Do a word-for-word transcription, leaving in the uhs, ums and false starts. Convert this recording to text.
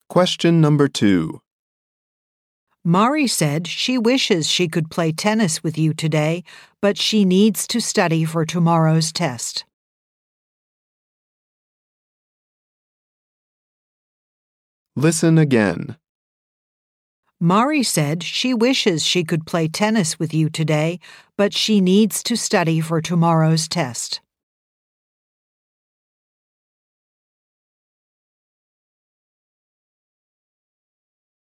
Question number two. Mari said she wishes she could play tennis with you today, but she needs to study for tomorrow's test. Listen again. Mari said she wishes she could play tennis with you today, but she needs to study for tomorrow's test.